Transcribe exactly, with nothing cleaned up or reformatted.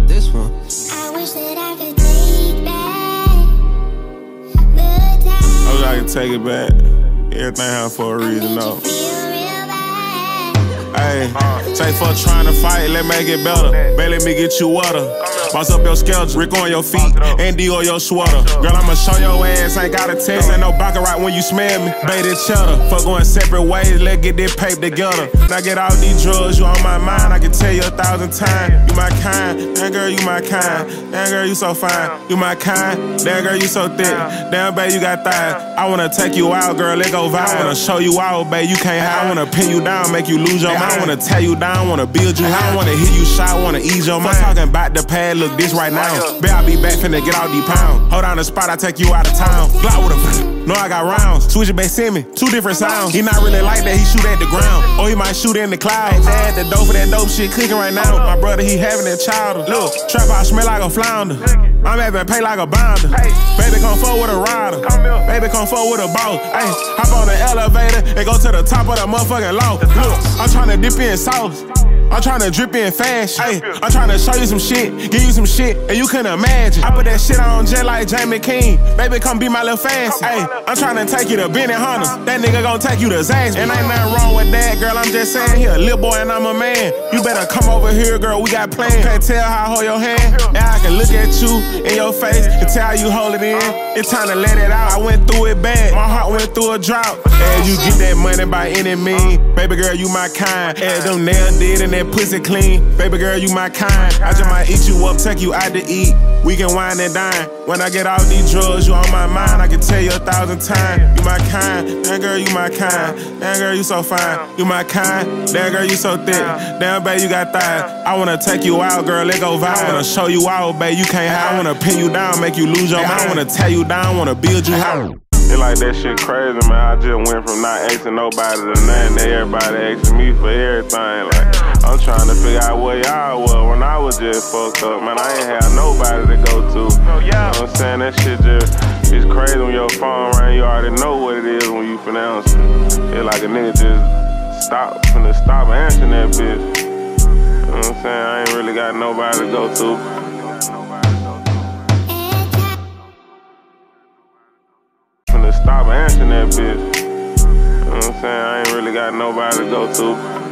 with this one. I wish that I could take back the time. I wish I could take it back. Everything happened for a reason, though. Hey, say fuck trying to fight, let's make it better. Baby, let me get you water. Boss up your schedule, Rick on your feet, and D on your sweater. Girl, I'ma show your ass, ain't got a text, ain't no baccarat when you smell me. Baby, cheddar, fuck going separate ways, let's get this paper together. Now get all these drugs, you on my mind, I can tell you a thousand times. You my kind, damn girl, you my kind. Damn girl, you so fine, you my kind. Damn girl, you so thick, damn baby, you got thighs. I wanna take you out, girl, let go vibe. I wanna show you out, baby, you can't hide. I wanna pin you down, make you lose your mind. I wanna tear you down, wanna build you high. I wanna hear you shout, wanna ease your mind. I'm talking about the pad, look this right now. Bet I be back finna get all these pounds. Hold on the spot, I take you out of town. Glock with a know I got rounds. Switch it back, send me two different sounds. He not really like that, he shoot at the ground. Or he might shoot in the clouds. Dad, the dope for that dope shit cooking right now. My brother, he having that child. Look, trap out smell like a flounder. I'm having pay like a bounder. Baby, come forward with a rider. Baby, come forward with a boss. Ay, hop on the elevator and go to the top of the motherfucking loft. Look, I'm tryna dip in sauce. I'm tryna drip in fast. Ay, I'm tryna show you some shit, give you some shit, and you couldn't imagine. I put that shit on jet like Jamie King. Baby, come be my little fancy. Ay, I'm tryna take you to Benny Hunters. That nigga gon' take you to Zaxby's. And ain't nothing wrong with that, girl. I'm just saying, he a little boy and I'm a man. You better come over here, girl. We got plans. Can't tell how I hold your hand. Now I can look at you in your face and tell how you hold it in. It's time to let it out. I went through it bad. My heart went through a drought. And you get that money by any means. Baby girl, you my kind. And them nails did and that pussy clean. Baby girl, you my kind. I just might eat you up, take you out to eat. We can wine and dine. When I get all these drugs, you on my mind. I can tell you a thousand times. You my kind. Damn girl, you my kind. Damn girl, you so fine. You my kind. Damn girl, you so thick. Damn baby, you got thighs. I wanna take you out, girl, let go vibe. I wanna show you out, baby, you can't hide. I wanna pin you down, make you lose your mind. I wanna tear you down, wanna build you high. It like that shit crazy, man. I just went from not asking nobody to nothing to everybody asking me for everything. Like, I'm trying to figure out where y'all was when I was just fucked up, man. I ain't have nobody to go to. You know what I'm saying? That shit just, it's crazy when your phone ring. You already know what it is when you pronounce it. It's like a nigga just stop, finna stop answering that bitch. You know what I'm saying? I ain't really got nobody to go to. Stop answering that bitch. You know what I'm saying? I ain't really got nobody to go to.